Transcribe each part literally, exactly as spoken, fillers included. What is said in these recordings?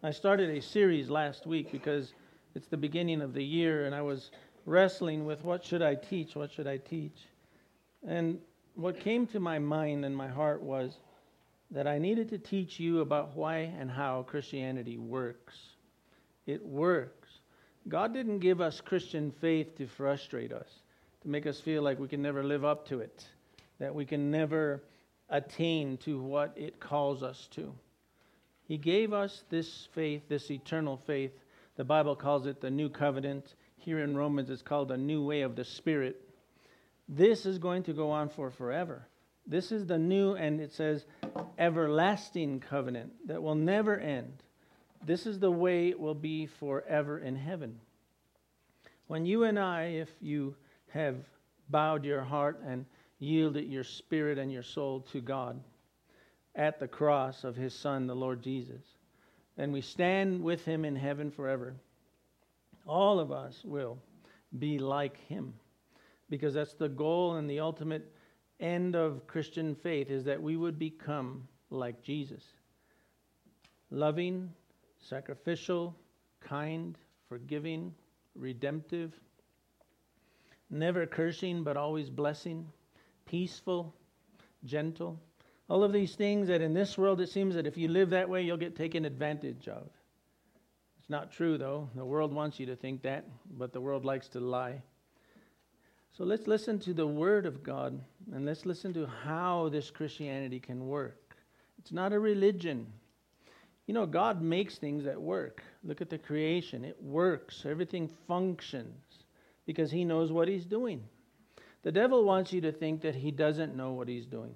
I started a series last week because it's the beginning of the year and I was wrestling with what should I teach, what should I teach? And what came to my mind and my heart was that I needed to teach you about why and how Christianity works. It works. God didn't give us Christian faith to frustrate us, to make us feel like we can never live up to it, that we can never attain to what it calls us to. He gave us this faith, this eternal faith. The Bible calls it the new covenant. Here in Romans it's called the new way of the Spirit. This is going to go on for forever. This is the new, and it says, everlasting covenant that will never end. This is the way it will be forever in heaven. When you and I, if you have bowed your heart and yielded your spirit and your soul to God at the cross of His Son, the Lord Jesus, and we stand with Him in heaven forever, all of us will be like Him. Because that's the goal and the ultimate end of Christian faith, is that we would become like Jesus. Loving, sacrificial, kind, forgiving, redemptive, never cursing but always blessing, peaceful, gentle. All of these things that in this world it seems that if you live that way you'll get taken advantage of. It's not true though. The world wants you to think that, but the world likes to lie. So let's listen to the Word of God, and let's listen to how this Christianity can work. It's not a religion. You know, God makes things that work. Look at the creation. It works. Everything functions because He knows what He's doing. The devil wants you to think that he doesn't know what he's doing.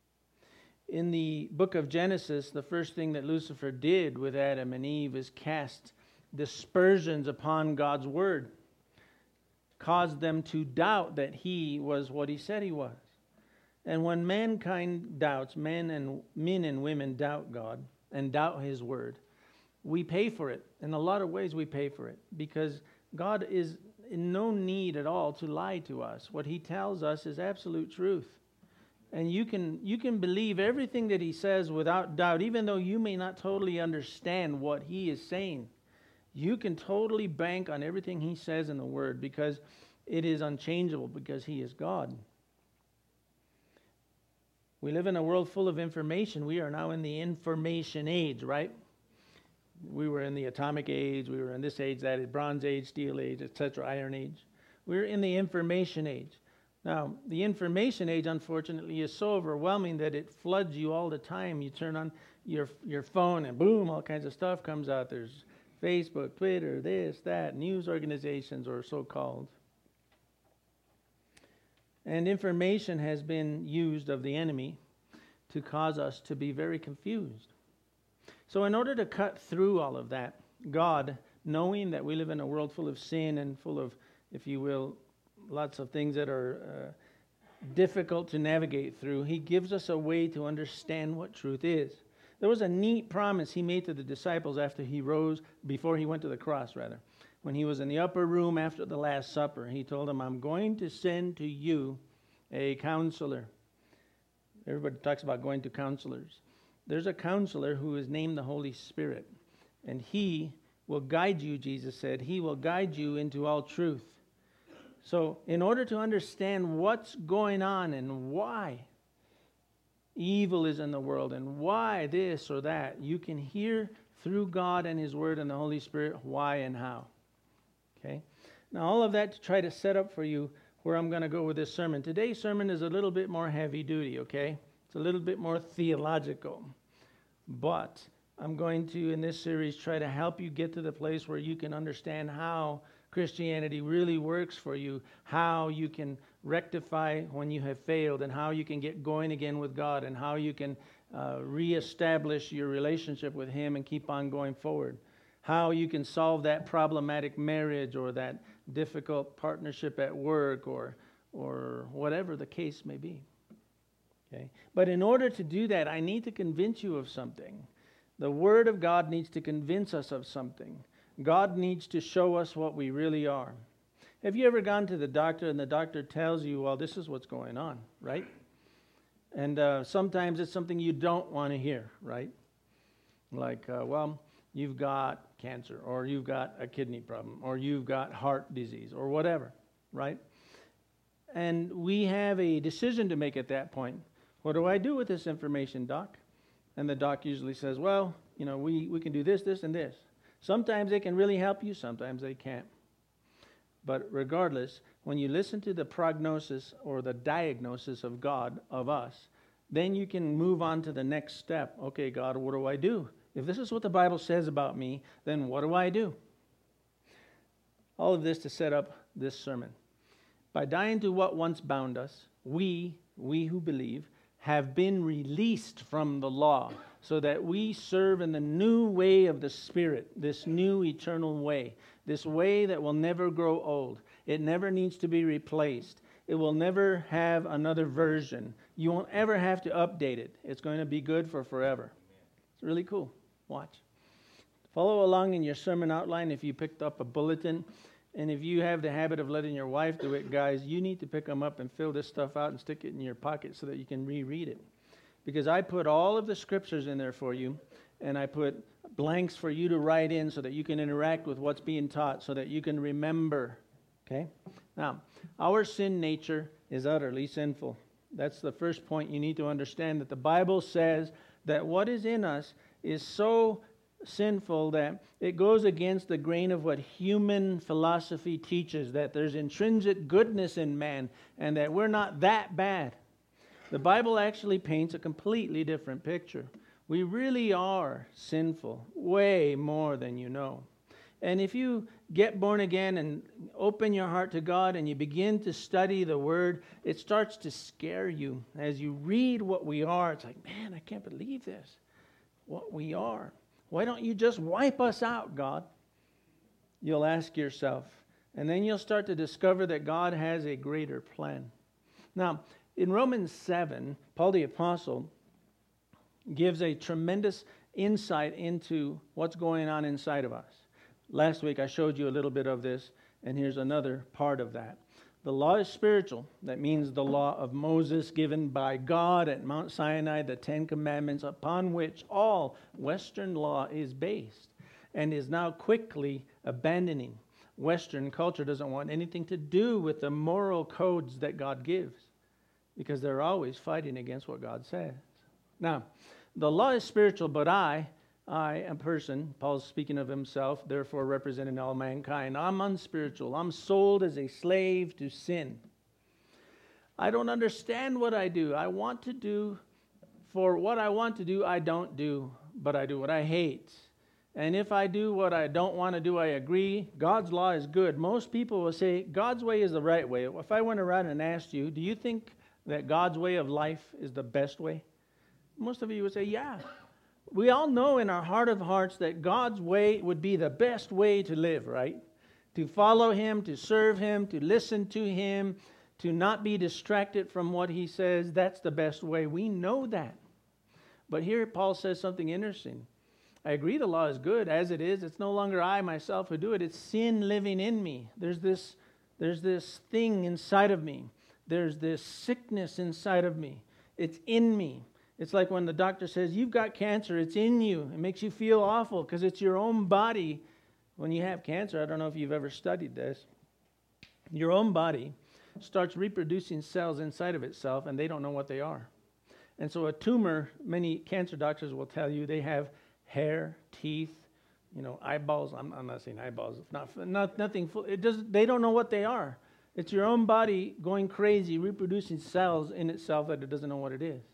In the book of Genesis, the first thing that Lucifer did with Adam and Eve is cast dispersions upon God's Word. Caused them to doubt that He was what He said He was. And when mankind doubts, men and men and women doubt God and doubt His Word, we pay for it. In a lot of ways we pay for it because God is in no need at all to lie to us. What He tells us is absolute truth. And you can you can believe everything that He says without doubt, even though you may not totally understand what He is saying. You can totally bank on everything He says in the Word because it is unchangeable, because He is God. We live in a world full of information. We are now in the information age, right? We were in the atomic age. We were in this age, that is, bronze age, steel age, et cetera, iron age. We're in the information age. Now, the information age, unfortunately, is so overwhelming that it floods you all the time. You turn on your your phone and boom, all kinds of stuff comes out. There's Facebook, Twitter, this, that, news organizations or so-called. And information has been used of the enemy to cause us to be very confused. So in order to cut through all of that, God, knowing that we live in a world full of sin and full of, if you will, lots of things that are uh, difficult to navigate through, He gives us a way to understand what truth is. There was a neat promise He made to the disciples after He rose, before He went to the cross, rather. When He was in the upper room after the Last Supper, He told them, I'm going to send to you a counselor. Everybody talks about going to counselors. There's a counselor who is named the Holy Spirit. And He will guide you, Jesus said. He will guide you into all truth. So in order to understand what's going on and why evil is in the world and why this or that, you can hear through God and His Word and the Holy Spirit why and how. Okay? Now all of that to try to set up for you where I'm going to go with this sermon. Today's sermon is a little bit more heavy duty, okay? It's a little bit more theological. But I'm going to, in this series, try to help you get to the place where you can understand how Christianity really works for you, how you can rectify when you have failed, and how you can get going again with God, and how you can uh, reestablish your relationship with Him and keep on going forward. How you can solve that problematic marriage or that difficult partnership at work or or whatever the case may be. Okay? But in order to do that, I need to convince you of something. The Word of God needs to convince us of something. God needs to show us what we really are. Have you ever gone to the doctor and the doctor tells you, well, this is what's going on, right? And uh, sometimes it's something you don't want to hear, right? Like, uh, well, you've got cancer, or you've got a kidney problem, or you've got heart disease, or whatever, right? And we have a decision to make at that point. What do I do with this information, doc? And the doc usually says, well, you know, we, we can do this, this, and this. Sometimes they can really help you, sometimes they can't. But regardless, when you listen to the prognosis or the diagnosis of God, of us, then you can move on to the next step. Okay, God, what do I do? If this is what the Bible says about me, then what do I do? All of this to set up this sermon. By dying to what once bound us, we, we who believe, have been released from the law, so that we serve in the new way of the Spirit, this new eternal way, this way that will never grow old. It never needs to be replaced. It will never have another version. You won't ever have to update it. It's going to be good for forever. It's really cool. Watch. Follow along in your sermon outline if you picked up a bulletin. And if you have the habit of letting your wife do it, guys, you need to pick them up and fill this stuff out and stick it in your pocket so that you can reread it. Because I put all of the scriptures in there for you, and I put blanks for you to write in so that you can interact with what's being taught, so that you can remember. Okay? Now, our sin nature is utterly sinful. That's the first point you need to understand, that the Bible says that what is in us is so sinful that it goes against the grain of what human philosophy teaches, that there's intrinsic goodness in man and that we're not that bad. The Bible actually paints a completely different picture. We really are sinful, way more than you know. And if you get born again and open your heart to God and you begin to study the Word, it starts to scare you. As you read what we are, it's like, man, I can't believe this, what we are. Why don't you just wipe us out, God? You'll ask yourself. And then you'll start to discover that God has a greater plan. Now, in Romans seven, Paul the Apostle gives a tremendous insight into what's going on inside of us. Last week I showed you a little bit of this, and here's another part of that. The law is spiritual. That means the law of Moses given by God at Mount Sinai, the Ten Commandments, upon which all Western law is based, and is now quickly abandoning. Western culture doesn't want anything to do with the moral codes that God gives, because they're always fighting against what God says. Now, the law is spiritual, but I, I, a person, Paul's speaking of himself, therefore representing all mankind, I'm unspiritual. I'm sold as a slave to sin. I don't understand what I do. I want to do, for what I want to do, I don't do, but I do what I hate. And if I do what I don't want to do, I agree. God's law is good. Most people will say God's way is the right way. If I went around and asked you, do you think that God's way of life is the best way? Most of you would say, yeah. We all know in our heart of hearts that God's way would be the best way to live, right? To follow Him, to serve Him, to listen to Him, to not be distracted from what He says. That's the best way. We know that. But here Paul says something interesting. I agree the law is good as it is. It's no longer I myself who do it. It's sin living in me. There's this, there's this thing inside of me. There's this sickness inside of me. It's in me. It's like when the doctor says, you've got cancer, it's in you. It makes you feel awful because it's your own body. When you have cancer, I don't know if you've ever studied this, your own body starts reproducing cells inside of itself, and they don't know what they are. And so a tumor, many cancer doctors will tell you, they have hair, teeth, you know, eyeballs. I'm, I'm not saying eyeballs. Not, not nothing. Full, it does. They don't know what they are. It's your own body going crazy, reproducing cells in itself that it doesn't know what it is.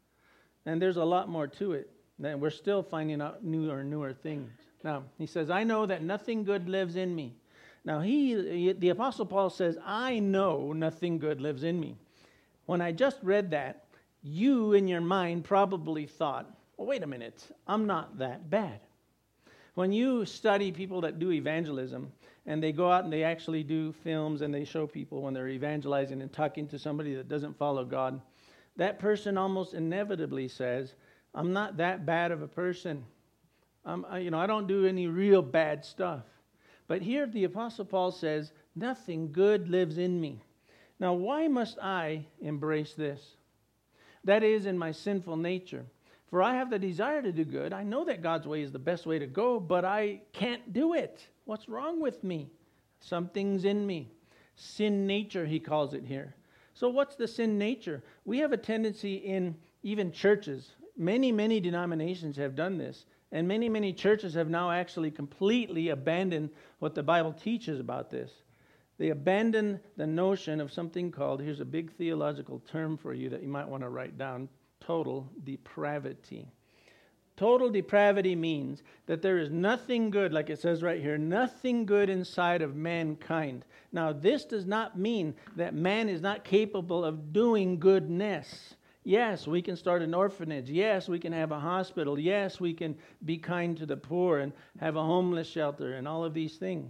And there's a lot more to it. And we're still finding out newer and newer things. Now, he says, I know that nothing good lives in me. Now, he, the Apostle Paul says, I know nothing good lives in me. When I just read that, you in your mind probably thought, well, wait a minute, I'm not that bad. When you study people that do evangelism, and they go out and they actually do films and they show people when they're evangelizing and talking to somebody that doesn't follow God, that person almost inevitably says, I'm not that bad of a person. I'm, I, you know, I don't do any real bad stuff. But here the Apostle Paul says, nothing good lives in me. Now, why must I embrace this? That is, in my sinful nature. For I have the desire to do good. I know that God's way is the best way to go, but I can't do it. What's wrong with me? Something's in me. Sin nature, he calls it here. So what's the sin nature? We have a tendency in even churches. Many, many denominations have done this. And many, many churches have now actually completely abandoned what the Bible teaches about this. They abandon the notion of something called, here's a big theological term for you that you might want to write down, total depravity. Total depravity means that there is nothing good, like it says right here, nothing good inside of mankind. Now, this does not mean that man is not capable of doing goodness. Yes, we can start an orphanage. Yes, we can have a hospital. Yes, we can be kind to the poor and have a homeless shelter and all of these things.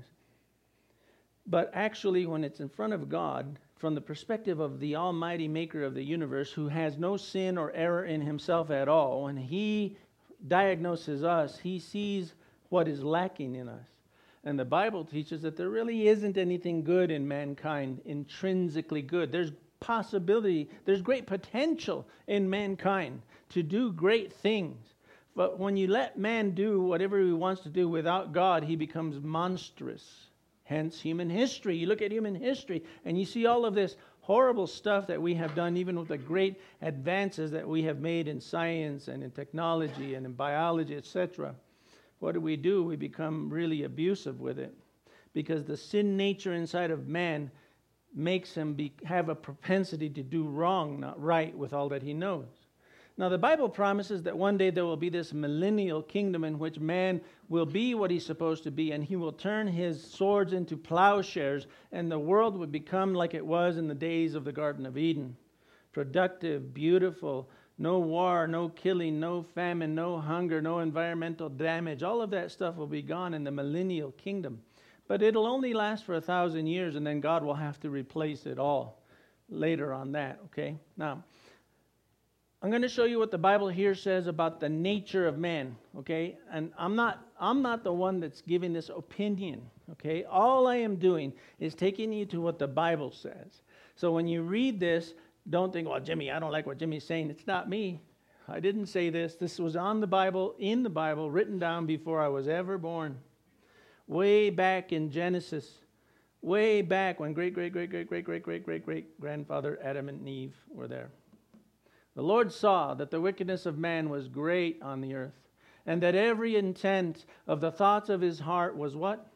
But actually, when it's in front of God, from the perspective of the almighty maker of the universe, who has no sin or error in himself at all, when he diagnoses us, he sees what is lacking in us. And the Bible teaches that there really isn't anything good in mankind, intrinsically good. There's possibility, there's great potential in mankind to do great things. But when you let man do whatever he wants to do without God, he becomes monstrous. Hence human history. You look at human history and you see all of this horrible stuff that we have done, even with the great advances that we have made in science and in technology and in biology, et cetera. What do we do? We become really abusive with it, because the sin nature inside of man makes him be, have a propensity to do wrong, not right, with all that he knows. Now, the Bible promises that one day there will be this millennial kingdom in which man will be what he's supposed to be, and he will turn his swords into plowshares, and the world will become like it was in the days of the Garden of Eden. Productive, beautiful, no war, no killing, no famine, no hunger, no environmental damage. All of that stuff will be gone in the millennial kingdom. But it'll only last for a thousand years, and then God will have to replace it all later on that, okay? Now, I'm going to show you what the Bible here says about the nature of man, okay? And I'm not I'm not the one that's giving this opinion, okay? All I am doing is taking you to what the Bible says. So when you read this, don't think, well, Jimmy, I don't like what Jimmy's saying. It's not me. I didn't say this. This was on the Bible, in the Bible, written down before I was ever born. Way back in Genesis. Way back when great, great, great, great, great, great, great, great, great grandfather Adam and Eve were there. The Lord saw that the wickedness of man was great on the earth, and that every intent of the thoughts of his heart was what?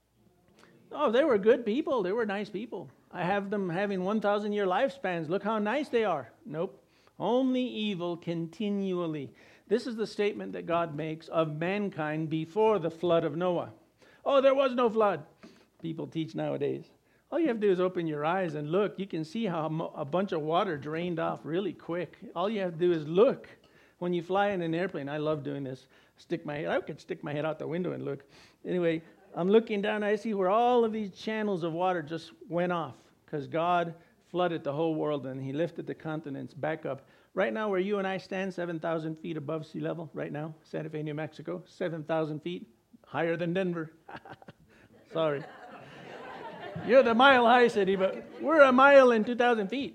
Oh, they were good people. They were nice people. I have them having one thousand year lifespans. Look how nice they are. Nope. Only evil continually. This is the statement that God makes of mankind before the flood of Noah. Oh, there was no flood. People teach nowadays. All you have to do is open your eyes and look. You can see how a bunch of water drained off really quick. All you have to do is look. When you fly in an airplane, I love doing this. Stick my head. I could stick my head out the window and look. Anyway, I'm looking down and I see where all of these channels of water just went off because God flooded the whole world and he lifted the continents back up. Right now where you and I stand, seven thousand feet above sea level, right now, Santa Fe, New Mexico, seven thousand feet, higher than Denver. Sorry. You're the mile high city, but we're a mile and two thousand feet.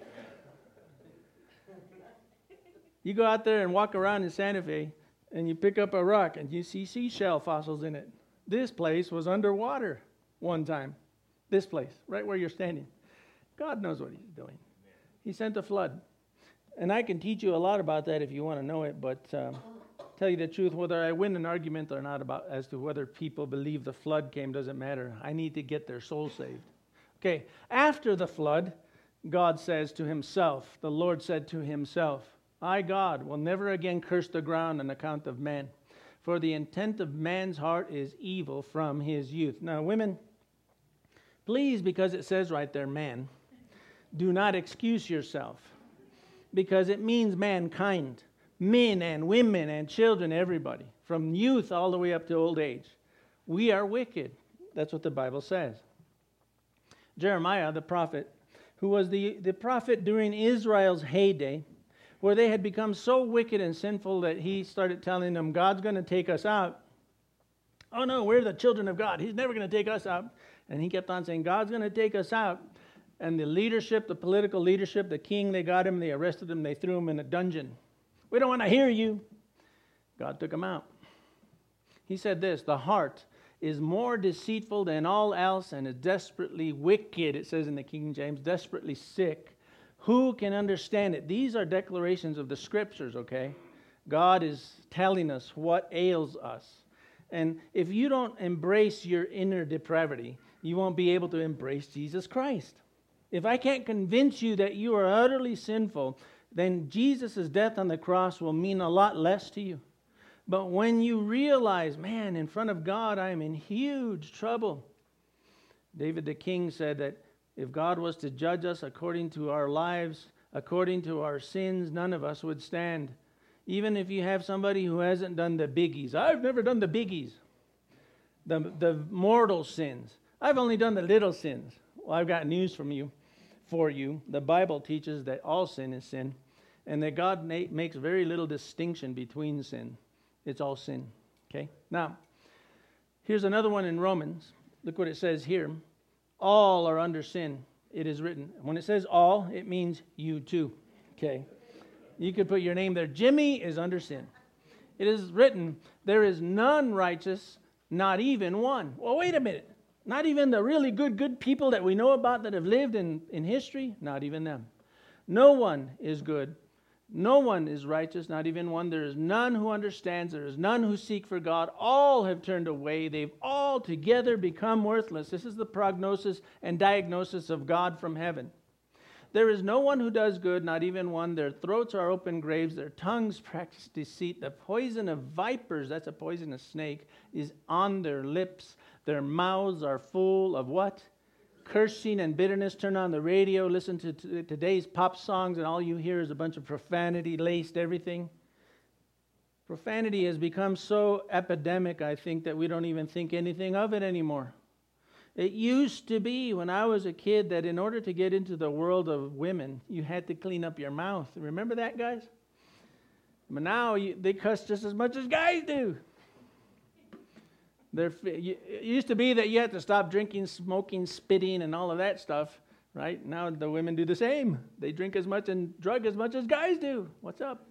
You go out there and walk around in Santa Fe, and you pick up a rock, and you see seashell fossils in it. This place was underwater one time. This place, right where you're standing. God knows what he's doing. He sent a flood. And I can teach you a lot about that if you want to know it, but um, tell you the truth, whether I win an argument or not about as to whether people believe the flood came doesn't matter. I need to get their soul saved. Okay, after the flood, God says to himself, the Lord said to himself, I, God, will never again curse the ground on account of man, for the intent of man's heart is evil from his youth. Now, women, please, because it says right there, man, do not excuse yourself, because it means mankind. Men and women and children, everybody, from youth all the way up to old age. We are wicked. That's what the Bible says. Jeremiah, the prophet, who was the, the prophet during Israel's heyday, where they had become so wicked and sinful that he started telling them, God's going to take us out. Oh no, we're the children of God. He's never going to take us out. And he kept on saying, God's going to take us out. And the leadership, the political leadership, the king, they got him, they arrested him, they threw him in a dungeon. We don't want to hear you. God took him out. He said this, the heart is more deceitful than all else and is desperately wicked. It says in the King James, desperately sick. Who can understand it? These are declarations of the scriptures, okay? God is telling us what ails us. And if you don't embrace your inner depravity, you won't be able to embrace Jesus Christ. If I can't convince you that you are utterly sinful, then Jesus' death on the cross will mean a lot less to you. But when you realize, man, in front of God, I am in huge trouble. David the king said that if God was to judge us according to our lives, according to our sins, none of us would stand. Even if you have somebody who hasn't done the biggies. I've never done the biggies. The, the mortal sins. I've only done the little sins. Well, I've got news from you, for you. The Bible teaches that all sin is sin, and that God na- makes very little distinction between sin. It's all sin. Okay? Now, here's another one in Romans. Look what it says here. All are under sin. It is written. When it says all, it means you too. Okay? You could put your name there. Jimmy is under sin. It is written, there is none righteous, not even one. Well, wait a minute. Not even the really good, good people that we know about that have lived in, in history? Not even them. No one is good. No one is righteous, not even one. There is none who understands. There is none who seek for God. All have turned away. They've all together become worthless. This is the prognosis and diagnosis of God from heaven. There is no one who does good, not even one. Their throats are open graves. Their tongues practice deceit. The poison of vipers, that's a poisonous snake, is on their lips. Their mouths are full of what? Cursing and bitterness. Turn on the radio, listen to t- today's pop songs, and all you hear is a bunch of profanity laced everything. Profanity has become so epidemic, I think, that we don't even think anything of it anymore. It used to be when I was a kid that in order to get into the world of women, you had to clean up your mouth. Remember that, guys? But now you, they cuss just as much as guys do. They're, it used to be that you had to stop drinking, smoking, spitting, and all of that stuff, right? Now the women do the same. They drink as much and drug as much as guys do. What's up?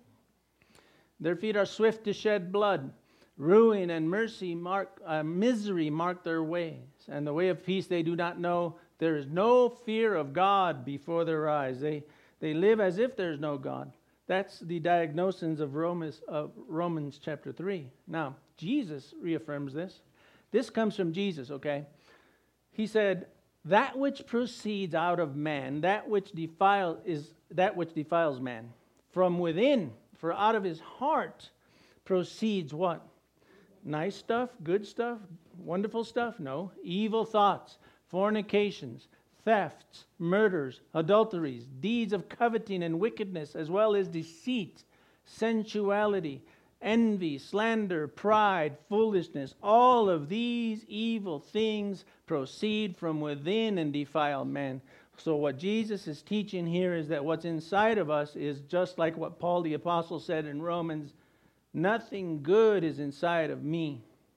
Their feet are swift to shed blood. Ruin and mercy mark, uh, misery mark their ways. And the way of peace they do not know. There is no fear of God before their eyes. They, they live as if there's no God. That's the diagnosis of Romans, of Romans chapter three. Now, Jesus reaffirms this. This comes from Jesus, okay? He said, that which proceeds out of man, that which defile, is that which defiles man, from within, for out of his heart proceeds what? Nice stuff, good stuff, wonderful stuff? No. Evil thoughts, fornications, thefts, murders, adulteries, deeds of coveting and wickedness, as well as deceit, sensuality, envy, slander, pride, foolishness. All of these evil things proceed from within and defile man. So what Jesus is teaching here is that what's inside of us is just like what Paul the Apostle said in Romans, nothing good is inside of me.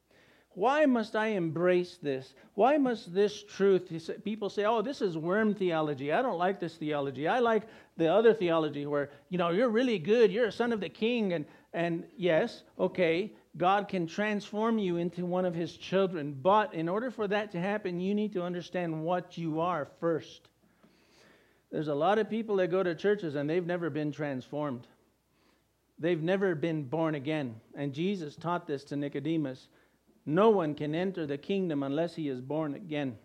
Why must I embrace this? Why must this truth? People say, oh, this is worm theology. I don't like this theology. I like the other theology where, you know, you're really good. You're a son of the king. And, and yes, okay, God can transform you into one of his children. But in order for that to happen, you need to understand what you are first. There's a lot of people that go to churches and they've never been transformed. They've never been born again. And Jesus taught this to Nicodemus. No one can enter the kingdom unless he is born again.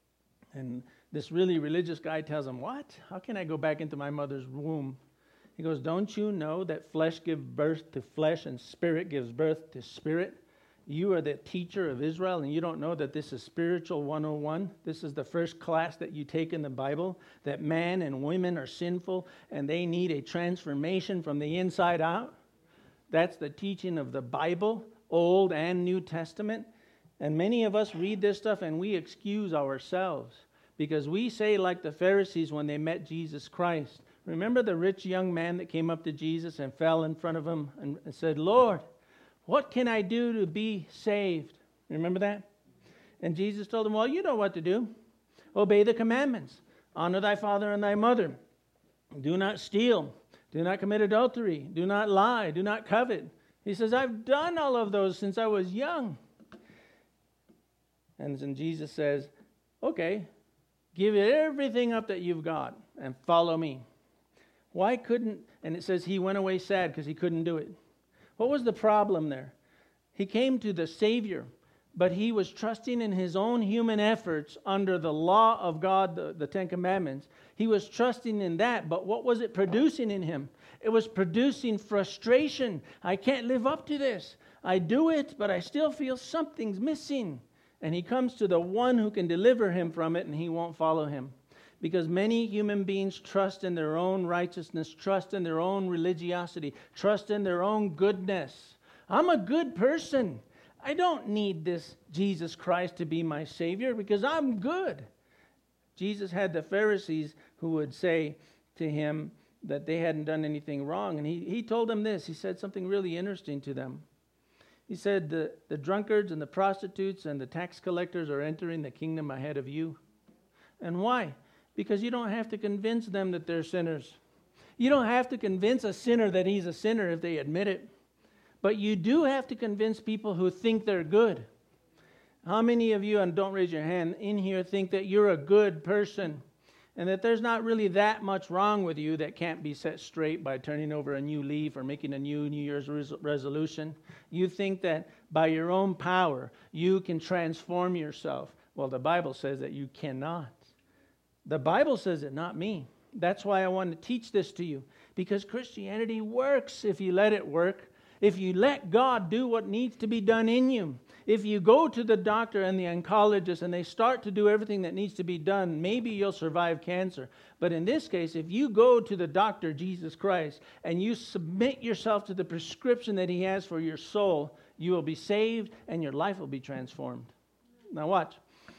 And this really religious guy tells him, what? How can I go back into my mother's womb? He goes, don't you know that flesh gives birth to flesh and spirit gives birth to spirit? You are the teacher of Israel and you don't know that this is spiritual one oh one? This is the first class that you take in the Bible, that man and women are sinful and they need a transformation from the inside out? That's the teaching of the Bible, Old and New Testament. And many of us read this stuff and we excuse ourselves because we say like the Pharisees when they met Jesus Christ. Remember the rich young man that came up to Jesus and fell in front of him and said, Lord, what can I do to be saved? Remember that? And Jesus told him, well, you know what to do. Obey the commandments. Honor thy father and thy mother. Do not steal. Do not commit adultery. Do not lie. Do not covet. He says, I've done all of those since I was young. And then Jesus says, okay, give everything up that you've got and follow me. Why couldn't, and it says he went away sad because he couldn't do it. What was the problem there? He came to the Savior, but he was trusting in his own human efforts under the law of God, the, the Ten Commandments. He was trusting in that, but what was it producing in him? It was producing frustration. I can't live up to this. I do it, but I still feel something's missing. And he comes to the one who can deliver him from it, and he won't follow him. Because many human beings trust in their own righteousness, trust in their own religiosity, trust in their own goodness. I'm a good person. I don't need this Jesus Christ to be my Savior because I'm good. Jesus had the Pharisees who would say to him that they hadn't done anything wrong. And he, he told them this. He said something really interesting to them. He said, the, the drunkards and the prostitutes and the tax collectors are entering the kingdom ahead of you. And why? Because you don't have to convince them that they're sinners. You don't have to convince a sinner that he's a sinner if they admit it. But you do have to convince people who think they're good. How many of you, and don't raise your hand, in here think that you're a good person and that there's not really that much wrong with you that can't be set straight by turning over a new leaf or making a new New Year's res- resolution? You think that by your own power you can transform yourself. Well, the Bible says that you cannot. The Bible says it, not me. That's why I want to teach this to you. Because Christianity works if you let it work. If you let God do what needs to be done in you. If you go to the doctor and the oncologist and they start to do everything that needs to be done, maybe you'll survive cancer. But in this case, if you go to the doctor, Jesus Christ, and you submit yourself to the prescription that he has for your soul, you will be saved and your life will be transformed. Now watch.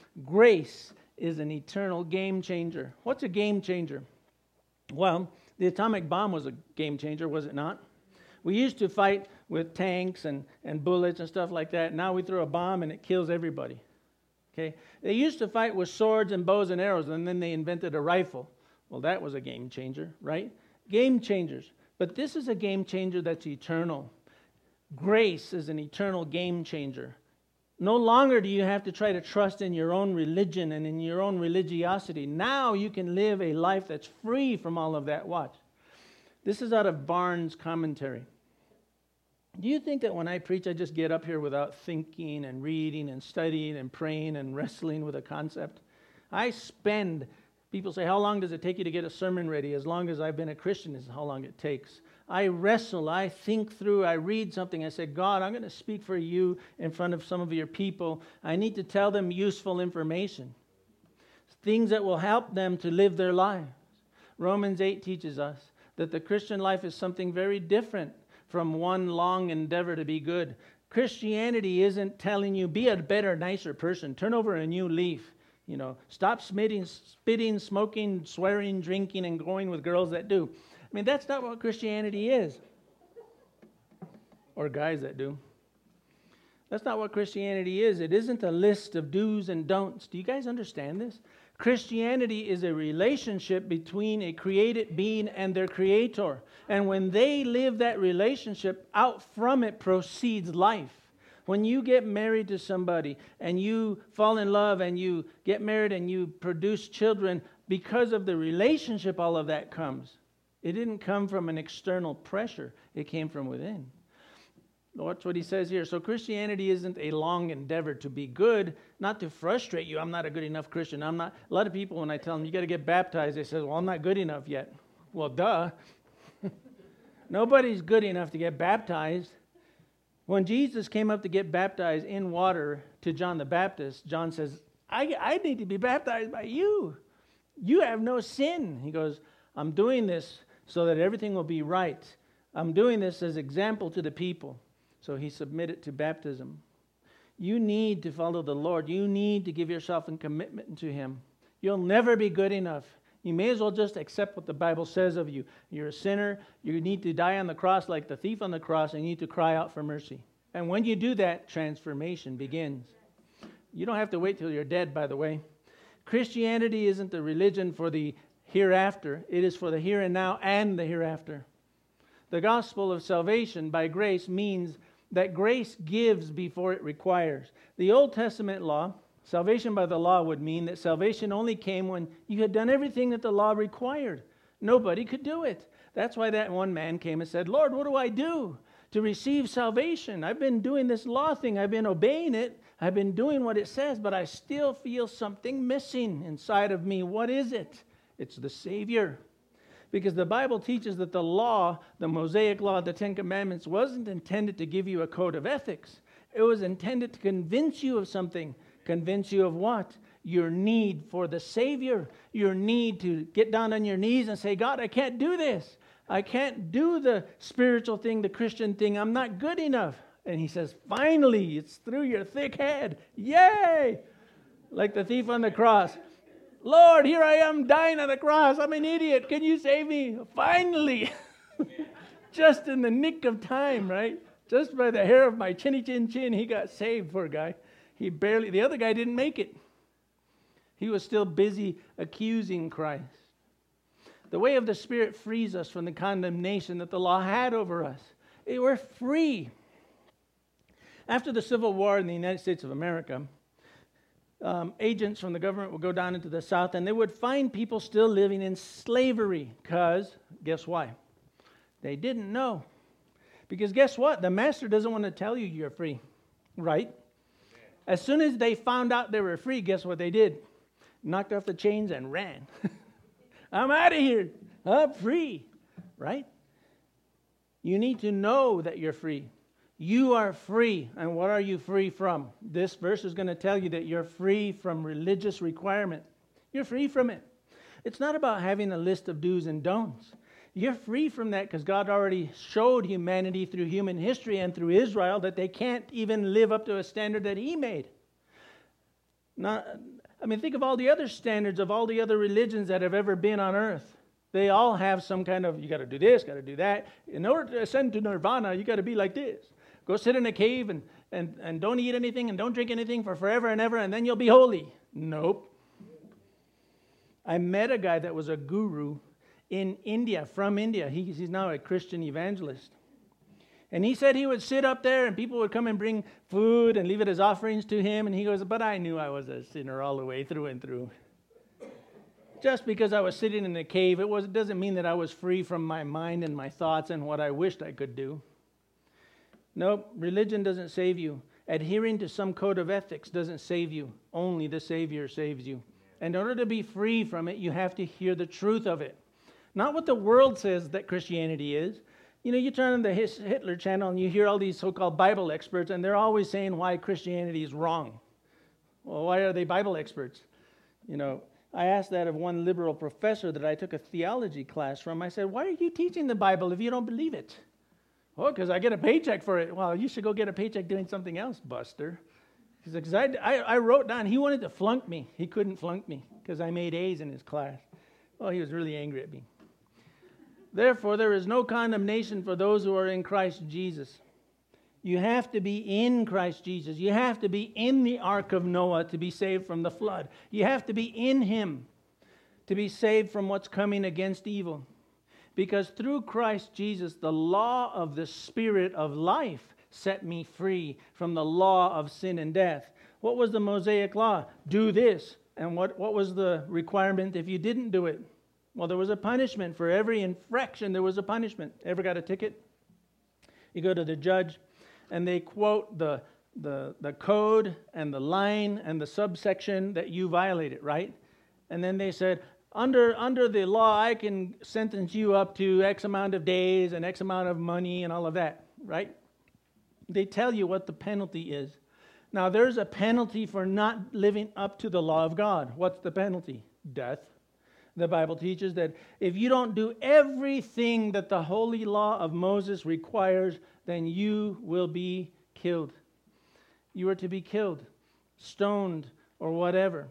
Grace is an eternal game changer. What's a game changer? Well, the atomic bomb was a game changer, was it not? We used to fight with tanks and, and bullets and stuff like that. Now we throw a bomb and it kills everybody. Okay? They used to fight with swords and bows and arrows, and then they invented a rifle. Well, that was a game changer, right? Game changers. But this is a game changer that's eternal. Grace is an eternal game changer. No longer do you have to try to trust in your own religion and in your own religiosity. Now you can live a life that's free from all of that. Watch. This is out of Barnes' commentary. Do you think that when I preach, I just get up here without thinking and reading and studying and praying and wrestling with a concept? I spend, people say, how long does it take you to get a sermon ready? As long as I've been a Christian is how long it takes. I wrestle, I think through, I read something. I say, God, I'm going to speak for you in front of some of your people. I need to tell them useful information. Things that will help them to live their lives. Romans eight teaches us that the Christian life is something very different from one long endeavor to be good. Christianity isn't telling you, be a better, nicer person. Turn over a new leaf. You know, stop spitting, spitting, smoking, swearing, drinking, and going with girls that do. I mean, that's not what Christianity is. Or guys that do. That's not what Christianity is. It isn't a list of do's and don'ts. Do you guys understand this? Christianity is a relationship between a created being and their creator. And when they live that relationship, out from it proceeds life. When you get married to somebody and you fall in love and you get married and you produce children, because of the relationship, all of that comes. It didn't come from an external pressure. It came from within. Watch what he says here. So Christianity isn't a long endeavor to be good, not to frustrate you. I'm not a good enough Christian. I'm not. A lot of people, when I tell them, you got to get baptized, they say, well, I'm not good enough yet. Well, duh. Nobody's good enough to get baptized. When Jesus came up to get baptized in water to John the Baptist, John says, I, I need to be baptized by you. You have no sin. He goes, I'm doing this so that everything will be right. I'm doing this as example to the people. So he submitted to baptism. You need to follow the Lord. You need to give yourself in commitment to him. You'll never be good enough. You may as well just accept what the Bible says of you. You're a sinner. You need to die on the cross like the thief on the cross, and you need to cry out for mercy. And when you do that, transformation begins. You don't have to wait till you're dead, by the way. Christianity isn't the religion for the hereafter. It is for the here and now and the hereafter. The gospel of salvation by grace means that grace gives before it requires. The Old Testament law, salvation by the law, would mean that salvation only came when you had done everything that the law required. Nobody could do it. That's why that one man came and said, Lord, what do I do to receive salvation? I've been doing this law thing. I've been obeying it. I've been doing what it says, but I still feel something missing inside of me. What is it? It's the Savior. Because the Bible teaches that the law, the Mosaic law, the Ten Commandments, wasn't intended to give you a code of ethics. It was intended to convince you of something. Convince you of what? Your need for the Savior. Your need to get down on your knees and say, God, I can't do this. I can't do the spiritual thing, the Christian thing. I'm not good enough. And he says, finally, it's through your thick head. Yay! Like the thief on the cross. Lord, here I am dying on the cross. I'm an idiot. Can you save me? Finally. Just in the nick of time, right? Just by the hair of my chinny chin chin, he got saved, poor guy. He barely, the other guy didn't make it. He was still busy accusing Christ. The way of the Spirit frees us from the condemnation that the law had over us. We're free. After the Civil War in the United States of America, Um, agents from the government would go down into the South and they would find people still living in slavery. Because, guess why? They didn't know. Because guess what? The master doesn't want to tell you you're free. Right? As soon as they found out they were free, guess what they did? Knocked off the chains and ran. I'm out of here. I'm free. Right? You need to know that you're free. You are free. And what are you free from? This verse is going to tell you that you're free from religious requirement. You're free from it. It's not about having a list of do's and don'ts. You're free from that because God already showed humanity through human history and through Israel that they can't even live up to a standard that He made. Not, I mean, think of all the other standards of all the other religions that have ever been on earth. They all have some kind of, you got to do this, got to do that. In order to ascend to nirvana, you got to be like this. Go sit in a cave and, and, and don't eat anything and don't drink anything for forever and ever, and then you'll be holy. Nope. I met a guy that was a guru in India, from India. He, he's now a Christian evangelist. And he said he would sit up there and people would come and bring food and leave it as offerings to him. And he goes, but I knew I was a sinner all the way through and through. Just because I was sitting in a cave, it, was, it doesn't mean that I was free from my mind and my thoughts and what I wished I could do. Nope, religion doesn't save you. Adhering to some code of ethics doesn't save you. Only the Savior saves you. And in order to be free from it, you have to hear the truth of it. Not what the world says that Christianity is. You know, you turn on the Hitler channel and you hear all these so-called Bible experts, and they're always saying why Christianity is wrong. Well, why are they Bible experts? You know, I asked that of one liberal professor that I took a theology class from. I said, why are you teaching the Bible if you don't believe it? Oh, because I get a paycheck for it. Well, you should go get a paycheck doing something else, Buster. Because I, I, I wrote down, he wanted to flunk me. He couldn't flunk me because I made A's in his class. Well, he was really angry at me. Therefore, there is no condemnation for those who are in Christ Jesus. You have to be in Christ Jesus. You have to be in the ark of Noah to be saved from the flood. You have to be in Him to be saved from what's coming against evil. Because through Christ Jesus, the law of the Spirit of life set me free from the law of sin and death. What was the Mosaic law? Do this. And what, what was the requirement if you didn't do it? Well, there was a punishment. For every infraction, there was a punishment. Ever got a ticket? You go to the judge, and they quote the, the, the code and the line and the subsection that you violated, right? And then they said, Under under the law, I can sentence you up to X amount of days and X amount of money and all of that, right? They tell you what the penalty is. Now, there's a penalty for not living up to the law of God. What's the penalty? Death. The Bible teaches that if you don't do everything that the holy law of Moses requires, then you will be killed. You are to be killed, stoned, or whatever.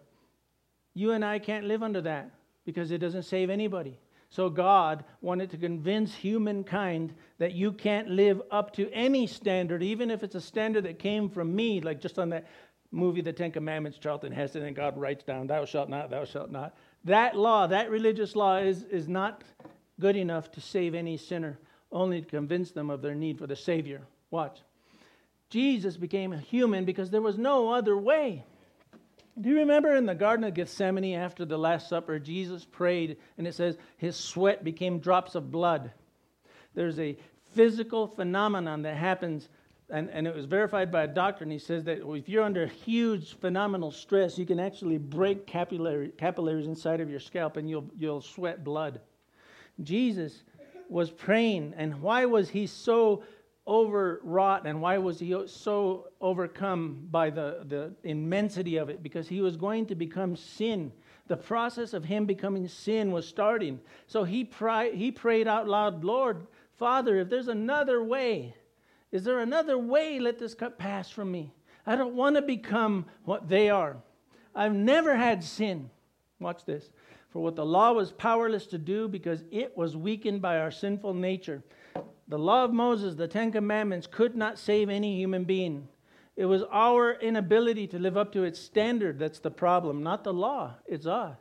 You and I can't live under that, because it doesn't save anybody. So God wanted to convince humankind that you can't live up to any standard, even if it's a standard that came from me, like just on that movie, The Ten Commandments, Charlton Heston, and God writes down, thou shalt not, thou shalt not. That law, that religious law is, is not good enough to save any sinner. only to convince them of their need for the Savior. Watch. Jesus became a human because there was no other way. Do you remember in the Garden of Gethsemane after the Last Supper, Jesus prayed, and it says his sweat became drops of blood. There's a physical phenomenon that happens, and, and it was verified by a doctor, and he says that if you're under huge phenomenal stress, you can actually break capillary, capillaries inside of your scalp, and you'll you'll sweat blood. Jesus was praying, and why was he so overwrought, and why was he so overcome by the, the immensity of it? Because he was going to become sin. The process of him becoming sin was starting. So he, pri- he prayed out loud, Lord, Father, if there's another way, is there another way? Let this cup pass from me. I don't want to become what they are. I've never had sin. Watch this. For what the law was powerless to do because it was weakened by our sinful nature. The law of Moses, the Ten Commandments, could not save any human being. It was our inability to live up to its standard that's the problem, not the law. It's us.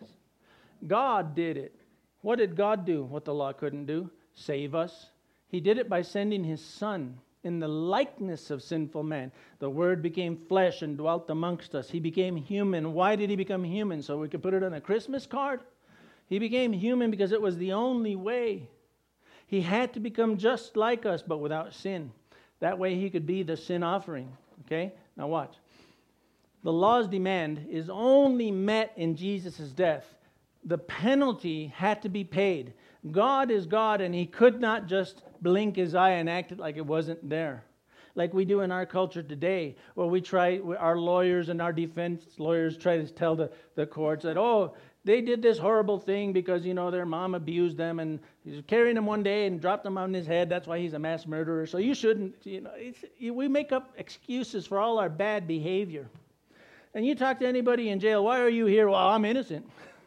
God did it. What did God do? What the law couldn't do? Save us. He did it by sending his Son in the likeness of sinful man. The Word became flesh and dwelt amongst us. He became human. Why did he become human? So we could put it on a Christmas card? He became human because it was the only way. He had to become just like us, but without sin. That way he could be the sin offering. Okay? Now watch. The law's demand is only met in Jesus' death. The penalty had to be paid. God is God, and he could not just blink his eye and act it like it wasn't there. Like we do in our culture today, where we try, our lawyers and our defense lawyers try to tell the, the courts that, oh, they did this horrible thing because, you know, their mom abused them and he's carrying them one day and dropped them on his head. That's why he's a mass murderer. So you shouldn't, you know, it's, we make up excuses for all our bad behavior. And you talk to anybody in jail, why are you here? Well, I'm innocent.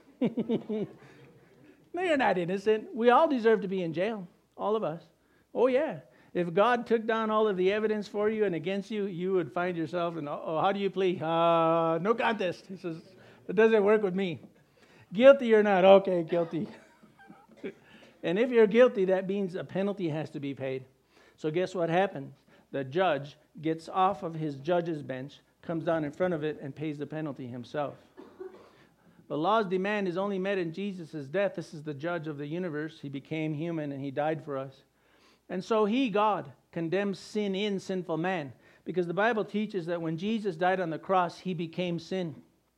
No, you're not innocent. We all deserve to be in jail, all of us. Oh, yeah. If God took down all of the evidence for you and against you, you would find yourself in, oh, how do you plead? Uh, no contest. He says, it doesn't work with me. Guilty or not? Okay, guilty. And if you're guilty, that means a penalty has to be paid. So guess what happens? The judge gets off of his judge's bench, comes down in front of it, and pays the penalty himself. The law's demand is only met in Jesus' death. This is the judge of the universe. He became human and he died for us. And so he, God, condemns sin in sinful man. Because the Bible teaches that when Jesus died on the cross, he became sin.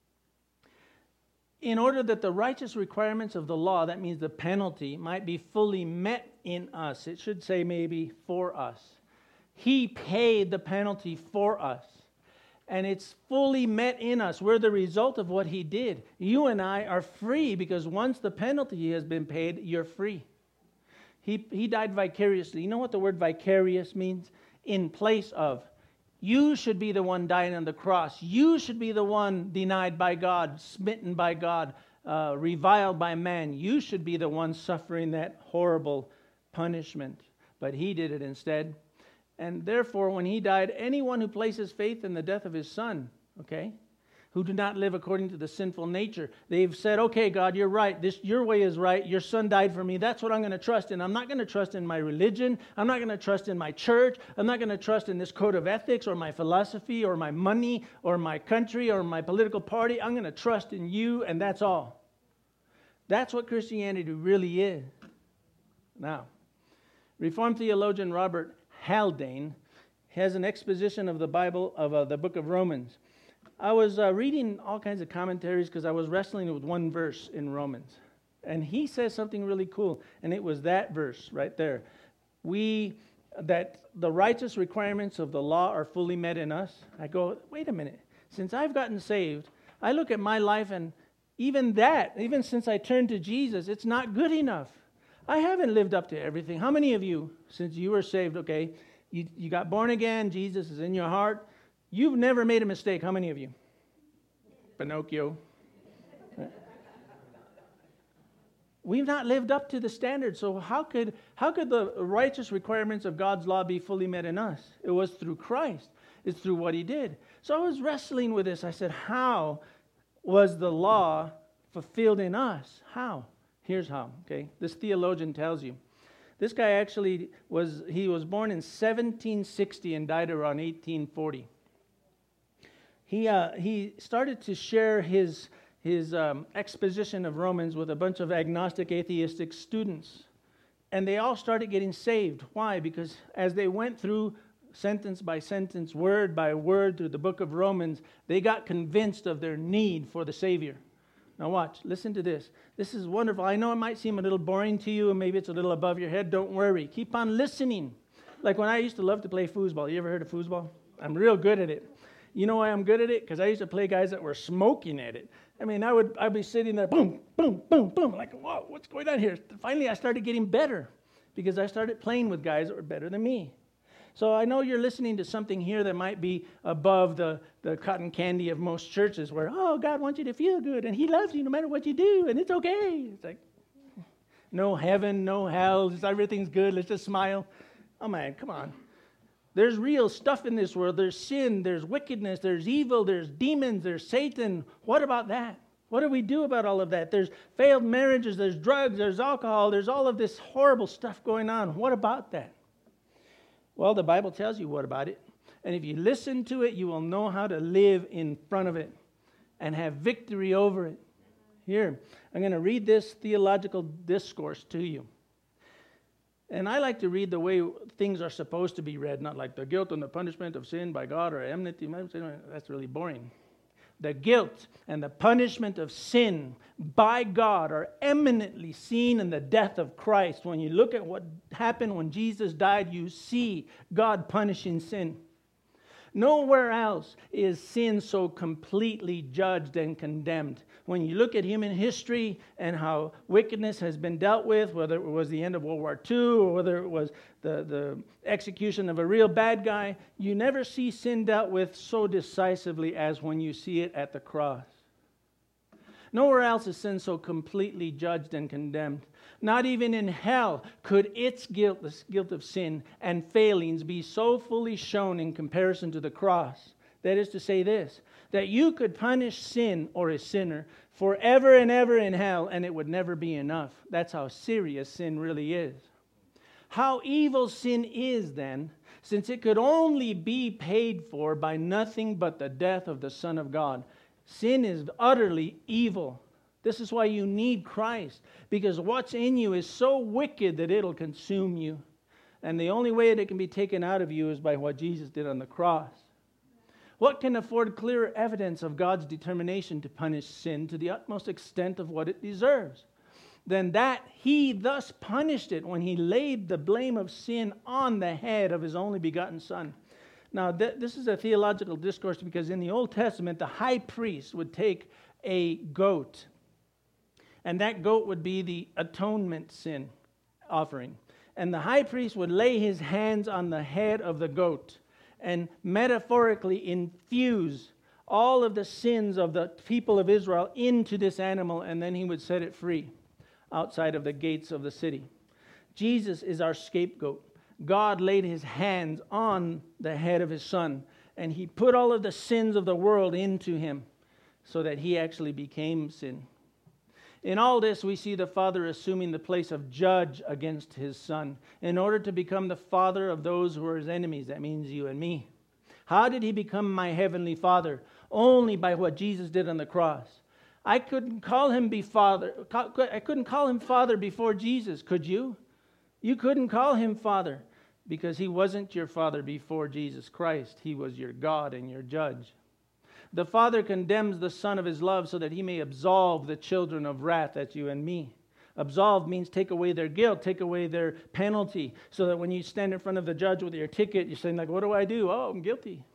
In order that the righteous requirements of the law, that means the penalty, might be fully met in us. It should say maybe for us. He paid the penalty for us. And it's fully met in us. We're the result of what he did. You and I are free because once the penalty has been paid, you're free. He, he died vicariously. You know what the word vicarious means? In place of. You should be the one dying on the cross. You should be the one denied by God, smitten by God, uh, reviled by man. You should be the one suffering that horrible punishment. But he did it instead. And therefore, when he died, anyone who places faith in the death of his Son, okay, who do not live according to the sinful nature, they've said, okay, God, you're right. This, your way is right. Your Son died for me. That's what I'm going to trust in. I'm not going to trust in my religion. I'm not going to trust in my church. I'm not going to trust in this code of ethics or my philosophy or my money or my country or my political party. I'm going to trust in you, and that's all. That's what Christianity really is. Now, Reformed theologian Robert Haldane has an exposition of the Bible, of uh, the book of Romans. I was uh, reading all kinds of commentaries because I was wrestling with one verse in Romans. And he says something really cool, and it was that verse right there. We, that the righteous requirements of the law are fully met in us. I go, wait a minute. Since I've gotten saved, I look at my life, and even that, even since I turned to Jesus, it's not good enough. I haven't lived up to everything. How many of you, since you were saved, okay, you, you got born again, Jesus is in your heart, you've never made a mistake. How many of you? Pinocchio. We've not lived up to the standard, so how could how could the righteous requirements of God's law be fully met in us? It was through Christ. It's through what he did. So I was wrestling with this. I said, how was the law fulfilled in us? How? Here's how, okay? This theologian tells you This guy actually was, he was born in seventeen sixty and died around eighteen forty. He, uh, he started to share his, his um, exposition of Romans with a bunch of agnostic, atheistic students. And they all started getting saved. Why? Because as they went through sentence by sentence, word by word through the book of Romans, they got convinced of their need for the Savior. Now watch, listen to this. This is wonderful. I know it might seem a little boring to you, and maybe it's a little above your head. Don't worry. Keep on listening. Like when I used to love to play foosball. You ever heard of foosball? I'm real good at it. You know why I'm good at it? Because I used to play guys that were smoking at it. I mean, I would I'd be sitting there, boom, boom, boom, boom, like, whoa, what's going on here? Finally, I started getting better because I started playing with guys that were better than me. So I know you're listening to something here that might be above the, the cotton candy of most churches where, oh, God wants you to feel good, and He loves you no matter what you do, and it's okay. It's like, no heaven, no hell, just everything's good, let's just smile. Oh, man, come on. There's real stuff in this world. There's sin, there's wickedness, there's evil, there's demons, there's Satan. What about that? What do we do about all of that? There's failed marriages, there's drugs, there's alcohol, there's all of this horrible stuff going on. What about that? Well, the Bible tells you what about it. And if you listen to it, you will know how to live in front of it and have victory over it. Here, I'm going to read this theological discourse to you. And I like to read the way things are supposed to be read, not like the guilt and the punishment of sin by God or enmity. That's really boring. The guilt and the punishment of sin by God are eminently seen in the death of Christ. When you look at what happened when Jesus died, you see God punishing sin. Nowhere else is sin so completely judged and condemned. When you look at human history and how wickedness has been dealt with, whether it was the end of World War Two or whether it was the, the execution of a real bad guy, you never see sin dealt with so decisively as when you see it at the cross. Nowhere else is sin so completely judged and condemned. Not even in hell could its guilt, the guilt of sin and failings be so fully shown in comparison to the cross. That is to say this, that you could punish sin or a sinner forever and ever in hell and it would never be enough. That's how serious sin really is. How evil sin is then, since it could only be paid for by nothing but the death of the Son of God. Sin is utterly evil. This is why you need Christ, because what's in you is so wicked that it'll consume you. And the only way that it can be taken out of you is by what Jesus did on the cross. What can afford clearer evidence of God's determination to punish sin to the utmost extent of what it deserves than that He thus punished it when He laid the blame of sin on the head of His only begotten Son? Now, th- this is a theological discourse because in the Old Testament, the high priest would take a goat, and that goat would be the atonement sin offering. And the high priest would lay his hands on the head of the goat and metaphorically infuse all of the sins of the people of Israel into this animal, and then he would set it free outside of the gates of the city. Jesus is our scapegoat. God laid His hands on the head of His Son, and He put all of the sins of the world into Him so that He actually became sin. In all this, we see the Father assuming the place of judge against His Son in order to become the Father of those who are His enemies. That means you and me. How did He become my heavenly Father? Only by what Jesus did on the cross. I couldn't call Him be Father. I couldn't call Him Father before Jesus, could you? You couldn't call Him Father because He wasn't your Father before Jesus Christ. He was your God and your judge. The Father condemns the Son of His love so that He may absolve the children of wrath. That's you and me. Absolve means take away their guilt, take away their penalty, so that when you stand in front of the judge with your ticket, you're saying like, what do I do? Oh, I'm guilty.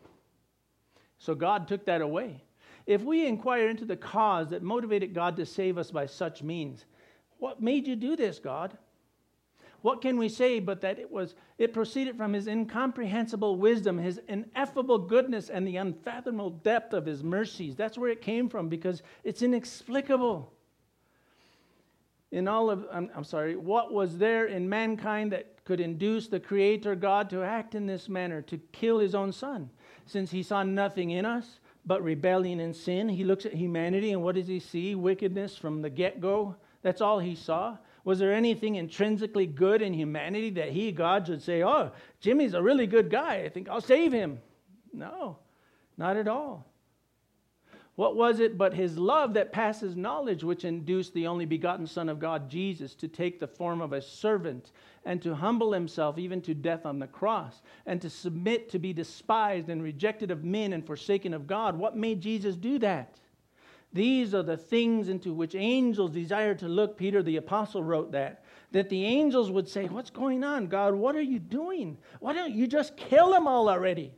So God took that away. If we inquire into the cause that motivated God to save us by such means, what made you do this, God? What can we say but that it was it proceeded from His incomprehensible wisdom, His ineffable goodness, and the unfathomable depth of His mercies. That's where it came from, because it's inexplicable. In all of, I'm, I'm sorry, what was there in mankind that could induce the Creator God to act in this manner, to kill His own Son? Since He saw nothing in us but rebellion and sin, He looks at humanity, and what does He see? Wickedness from the get-go. That's all He saw. Was there anything intrinsically good in humanity that he, God, should say, oh, Jimmy's a really good guy, I think I'll save him? No, not at all. What was it but his love that passes knowledge, which induced the only begotten Son of God, Jesus, to take the form of a servant and to humble himself even to death on the cross and to submit to be despised and rejected of men and forsaken of God? What made Jesus do that? These are the things into which angels desire to look. Peter the apostle wrote that. That the angels would say, what's going on, God? What are you doing? Why don't you just kill them all already?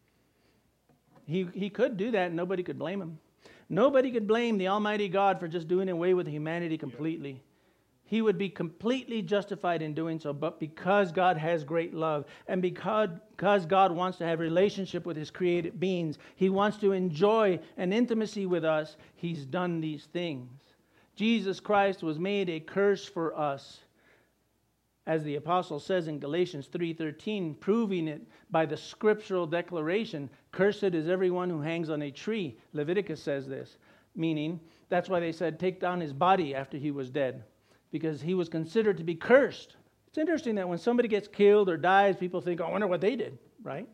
He, he could do that and nobody could blame him. Nobody could blame the Almighty God for just doing away with humanity completely. He would be completely justified in doing so, but because God has great love and because, because God wants to have a relationship with his created beings, he wants to enjoy an intimacy with us, he's done these things. Jesus Christ was made a curse for us, as the apostle says in Galatians three thirteen, proving it by the scriptural declaration, cursed is everyone who hangs on a tree. Leviticus says this, meaning that's why they said take down his body after he was dead, because he was considered to be cursed. It's interesting that when somebody gets killed or dies, people think, oh, I wonder what they did, right?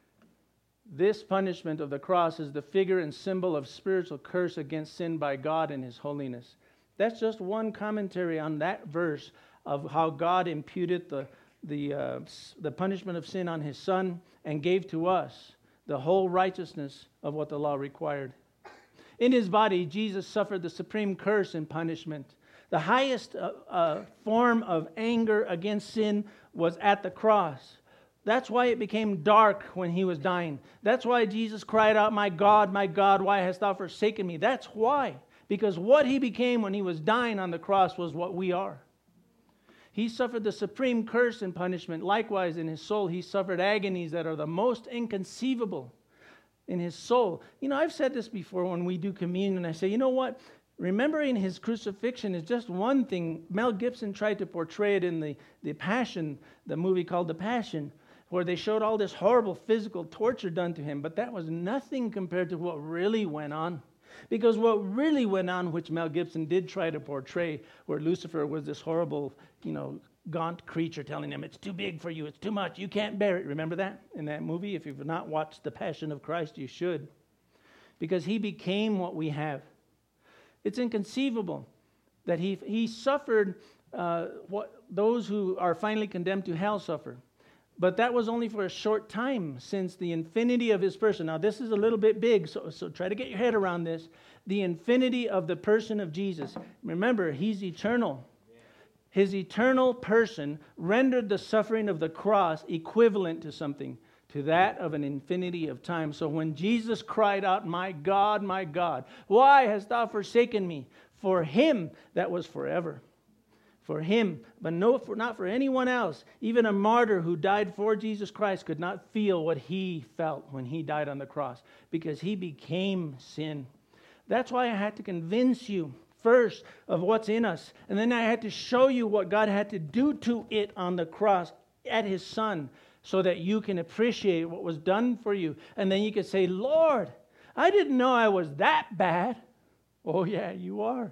This punishment of the cross is the figure and symbol of spiritual curse against sin by God and his holiness. That's just one commentary on that verse of how God imputed the, the, uh, the punishment of sin on his Son and gave to us the whole righteousness of what the law required. In his body, Jesus suffered the supreme curse and punishment. The highest uh, uh, form of anger against sin was at the cross. That's why it became dark when he was dying. That's why Jesus cried out, my God, my God, why hast thou forsaken me? That's why. Because what he became when he was dying on the cross was what we are. He suffered the supreme curse and punishment. Likewise, in his soul, he suffered agonies that are the most inconceivable in his soul. You know, I've said this before when we do communion. I say, you know what? Remembering his crucifixion is just one thing. Mel Gibson tried to portray it in the, the Passion, the movie called The Passion, where they showed all this horrible physical torture done to him. But that was nothing compared to what really went on. Because what really went on, which Mel Gibson did try to portray, where Lucifer was this horrible, you know, gaunt creature telling him, it's too big for you, it's too much, you can't bear it. Remember that in that movie? If you've not watched The Passion of Christ, you should. Because he became what we have. It's inconceivable that he, he suffered uh, what those who are finally condemned to hell suffer. But that was only for a short time, since the infinity of his person. Now, this is a little bit big, so, so try to get your head around this. The infinity of the person of Jesus. Remember, he's eternal. His eternal person rendered the suffering of the cross equivalent to something, to that of an infinity of time. So when Jesus cried out, my God, my God, why hast thou forsaken me? For him, that was forever. For him, but no, for, not for anyone else. Even a martyr who died for Jesus Christ could not feel what he felt when he died on the cross, because he became sin. That's why I had to convince you first of what's in us, and then I had to show you what God had to do to it on the cross at his Son, so that you can appreciate what was done for you. And then you could say, Lord, I didn't know I was that bad. Oh yeah, you are.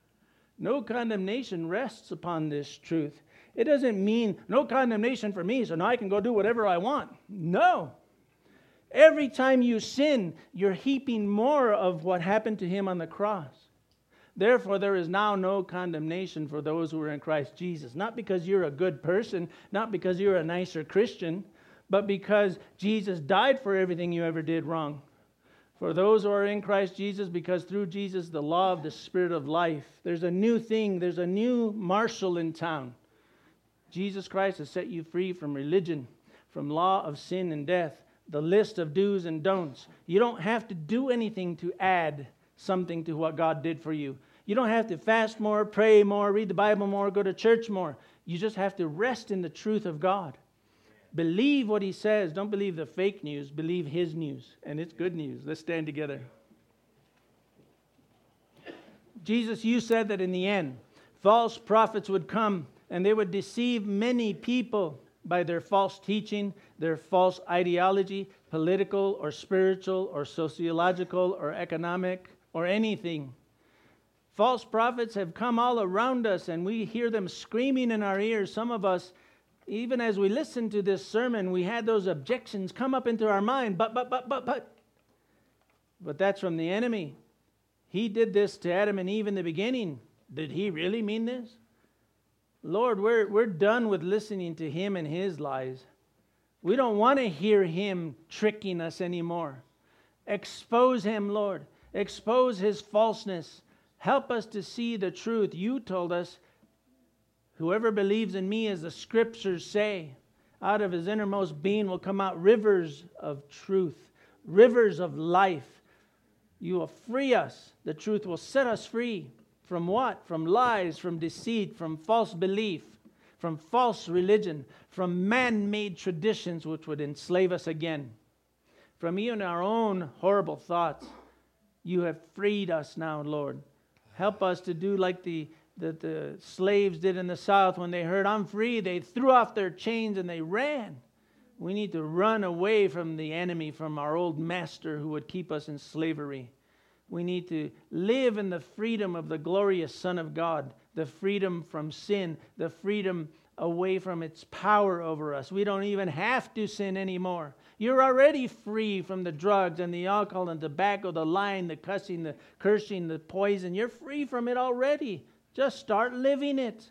No condemnation rests upon this truth. It doesn't mean no condemnation for me, so now I can go do whatever I want. No. Every time you sin, you're heaping more of what happened to him on the cross. Therefore, there is now no condemnation for those who are in Christ Jesus. Not because you're a good person, not because you're a nicer Christian, but because Jesus died for everything you ever did wrong. For those who are in Christ Jesus, because through Jesus, the law of the Spirit of life. There's a new thing. There's a new marshal in town. Jesus Christ has set you free from religion, from law of sin and death, the list of do's and don'ts. You don't have to do anything to add something to what God did for you. You don't have to fast more, pray more, read the Bible more, go to church more. You just have to rest in the truth of God. Believe what he says. Don't believe the fake news. Believe his news. And it's good news. Let's stand together. Jesus, you said that in the end, false prophets would come and they would deceive many people by their false teaching, their false ideology, political or spiritual or sociological or economic or anything. False prophets have come all around us, and we hear them screaming in our ears. Some of us, even as we listen to this sermon, we had those objections come up into our mind. But, but, but, but, but. But that's from the enemy. He did this to Adam and Eve in the beginning. Did he really mean this? Lord, we're, we're done with listening to him and his lies. We don't want to hear him tricking us anymore. Expose him, Lord. Expose his falseness. Help us to see the truth. You told us, whoever believes in me, as the scriptures say, out of his innermost being will come out rivers of truth, rivers of life. You will free us. The truth will set us free. From what? From lies, from deceit, from false belief, from false religion, from man-made traditions which would enslave us again. From even our own horrible thoughts. You have freed us now, Lord. Help us to do like the, the, the slaves did in the South when they heard, I'm free. They threw off their chains and they ran. We need to run away from the enemy, from our old master who would keep us in slavery. We need to live in the freedom of the glorious Son of God, the freedom from sin, the freedom away from its power over us. We don't even have to sin anymore. You're already free from the drugs and the alcohol and tobacco, the lying, the cussing, the cursing, the poison. You're free from it already. Just start living it.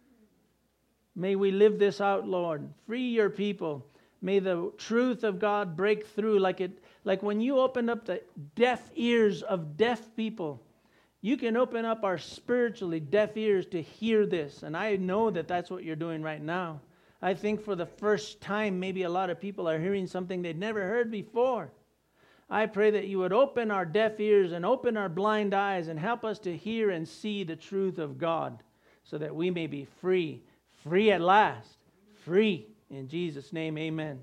May we live this out, Lord. Free your people. May the truth of God break through like it, like when you open up the deaf ears of deaf people. You can open up our spiritually deaf ears to hear this. And I know that that's what you're doing right now. I think for the first time, maybe a lot of people are hearing something they'd never heard before. I pray that you would open our deaf ears and open our blind eyes and help us to hear and see the truth of God so that we may be free, free at last, free. In Jesus' name, amen.